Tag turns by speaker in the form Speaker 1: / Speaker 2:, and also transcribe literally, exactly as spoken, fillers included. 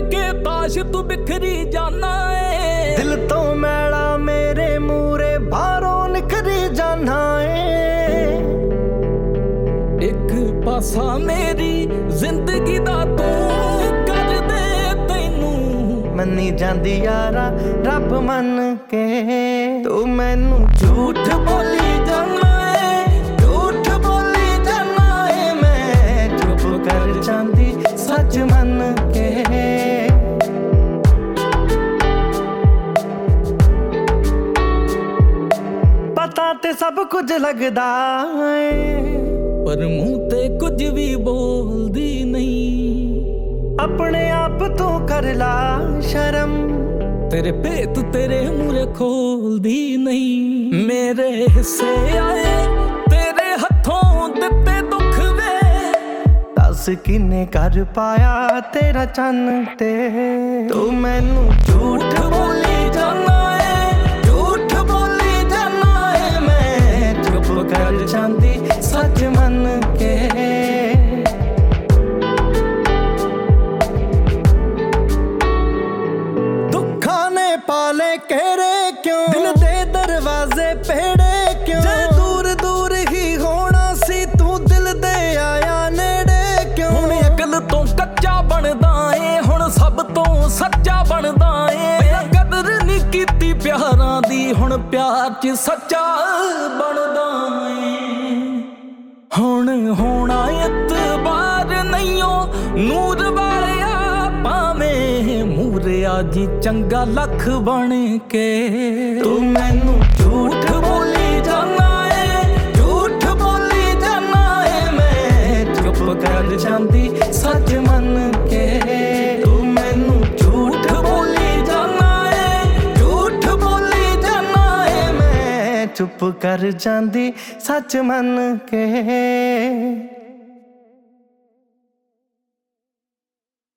Speaker 1: के ताश तू बिखरी जाना है।
Speaker 2: दिल तो मैला मेरे मूरे बाहरों निखरी जाना है।
Speaker 1: एक पासा मेरी जिंदगी दा तू कर दे तैनू
Speaker 2: मनी जांदी यारा रब मन के। तू मैनू झूठ बोली जाना है, झूठ बोली जाना है। मैं चुप कर जांदी सच मन के। पता ते सब कुछ लगदा है
Speaker 1: पर मुंह ते कुछ भी बोलदी नहीं।
Speaker 2: अपने आप तू कर ला शर्म,
Speaker 1: तेरे पेत तेरे मुरे खोलदी नहीं। मेरे हिस्से आए तेरे हथों दिते दुख वे,
Speaker 2: दस किने कर पाया तेरा चन्न ते। तू मैनू झूठ बोली जाना है, झूठ बोली जाना है। मैं चुप कर जांदी सच मन के। पाले केरे क्यों दिल दे दरवाजे पेड़े क्यों। जे दूर दूर ही होना सी तू दिल दे आया नेड़े क्यों।
Speaker 1: हुण अकल तो कच्चा बनदा ए हुण सब तो सच्चा बनदा ए। कदर नहीं कीती प्यारां दी हुण प्यार च सच्चा बनदा ए। हुण होना इतबार नहींओ नूर वालिया भावें मूरिया जी चंगा लख बन के।
Speaker 2: तू मैनू झूठ
Speaker 1: बोली जाना है, झूठ बोली जाना है। मैं
Speaker 2: चुप कर जांदी सच मन के। तू मैनू झूठ बोली जाना है, झूठ बोली जाना है। मैं चुप कर जांदी सच मन के।